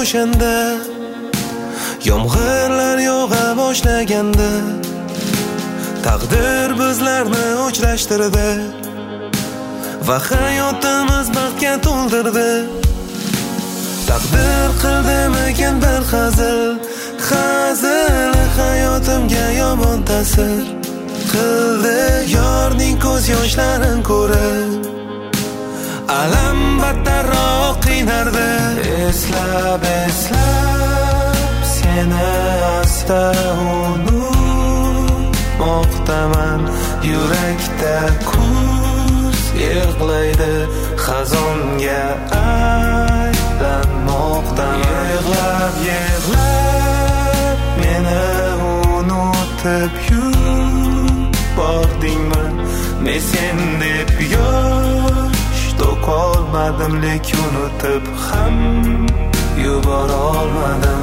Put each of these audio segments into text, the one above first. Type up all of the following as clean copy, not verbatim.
o'shanda, yomg'irlar yog'a boshlaganda, taqdir bizlarni uchrashtirdi va hayotimiz baxtga to'ldirdi. Taqdir qildimikin bir hazil hayotimga yomon ta'sir qildi. Yorning ko'z yoshlarin ko'rib alam battarroq qiynardi. Eslab seni asta unutmoqdaman. Yurakda kuz yig'laydi, xazonga aylanmoqdaman. Yig'lab meni unutib yubordingmi? Men sen deb yosh to'kolmadim, lekin unutib ham yubora olmadim.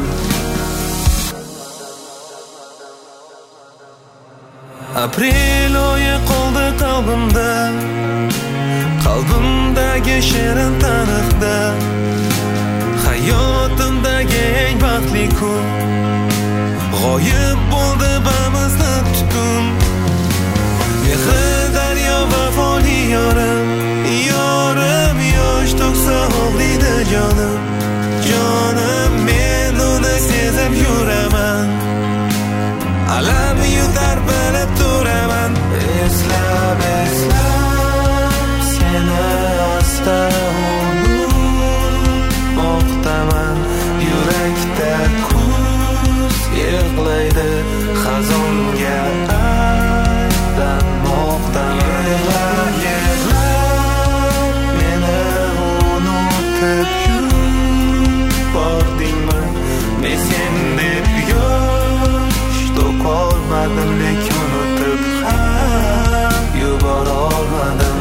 Aprel oyi qoldi qalbimdagi shirin taniqda. Hayotimdagi eng baxtli kun g'oyib bo'ldi bamizni tutun. Mehri daryo vafoli yorim yosh to'ksa og'riydi jonim. Men uni sezib yuraman, alam yutar bilib turaman. Eslab seni asta unutmoqdaman. Yurakda kuz yig'laydi, xazonga aylanmoqdaman. Yig'lab meni unutib yubordingmi? Men sen deb yosh to'kolmadim, lekin unutib ham yubora olmadim.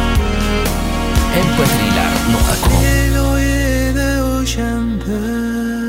mp3lar.com